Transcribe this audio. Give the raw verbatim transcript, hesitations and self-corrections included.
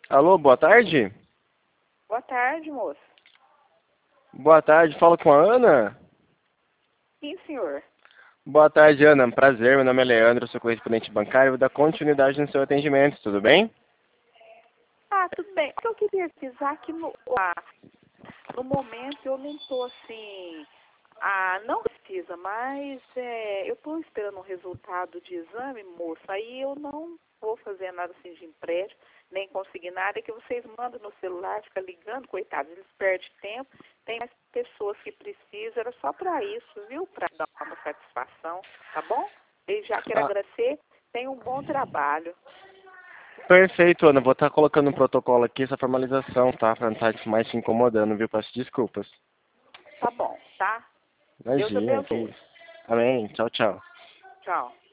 Alô, boa tarde? Boa tarde, moço. Boa tarde, fala com a Ana? Sim, senhor. Boa tarde, Ana. Prazer, meu nome é Leandro, sou correspondente bancário. Vou dar continuidade no seu atendimento, tudo bem? Ah, tudo bem. Eu queria avisar que no, ah, no momento eu não estou assim. Ah, não precisa, mas é, eu estou esperando um resultado de exame, moça. Aí eu não vou fazer nada assim de empréstimo, nem conseguir nada, é que vocês mandam no celular, fica ligando, coitados, eles perdem tempo. Tem mais pessoas que precisam, era só para isso, viu? Para dar uma satisfação, tá bom? Eu já quero Ah, agradecer, tenha um bom trabalho. perfeito, Ana. Vou estar colocando no protocolo aqui essa formalização, tá? Pra não estar mais te incomodando, viu? Peço desculpas. Tá bom, tá? Deus Imagina, que abençoe. isso. Amém. Tchau, tchau. Tchau.